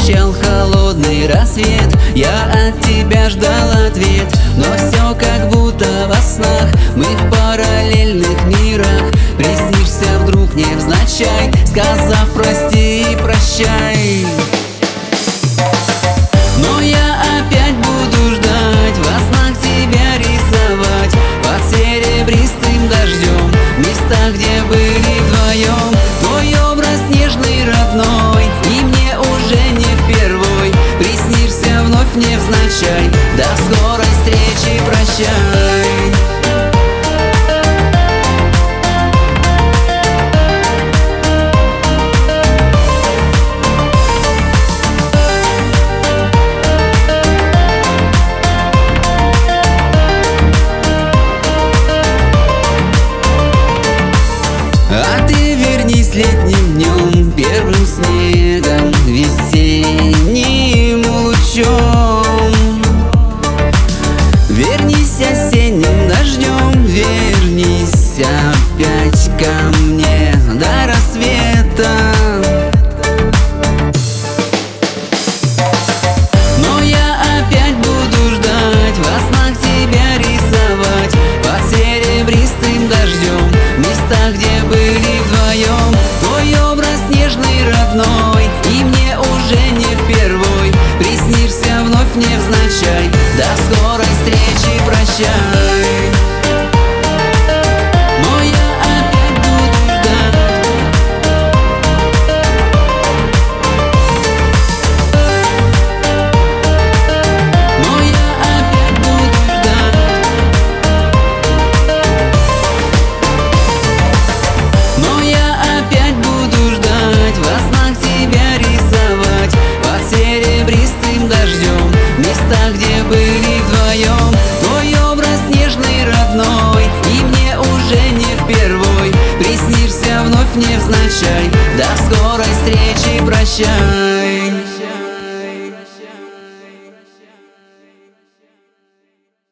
встречал холодный рассвет, я от тебя ждал ответ. Но все как будто во снах, мы в параллельных мирах. Приснишься вдруг невзначай, сказав прости и прощай. Но я опять буду ждать, во снах тебя рисовать под серебристым дождем, в местах, где были вдвоем. Твой образ нежный, родной, и мне уже не впервой. Приснишься вновь невзначай, до скорой встречи, прощай. А ты вернись летним днем, первым снегом, весенним лучом. Вернись осенним дождем, вернись опять ко мне до рассвета. Но я опять буду ждать, во снах тебя рисовать под серебристым дождем, в местах, где были вдвоем. Твой образ нежный, родной, и мне уже не впервой. Приснишься вновь невзначай, до скорой встречи, прощай. Но я опять буду ждать. Но я опять буду ждать. Но я опять буду ждать, во снах тебя рисовать под серебристым дождем, в местах, где были вдвоем. Твой образ нежный, родной, и мне уже не впервой. Приснишься вновь невзначай, до скорой встречи, прощай.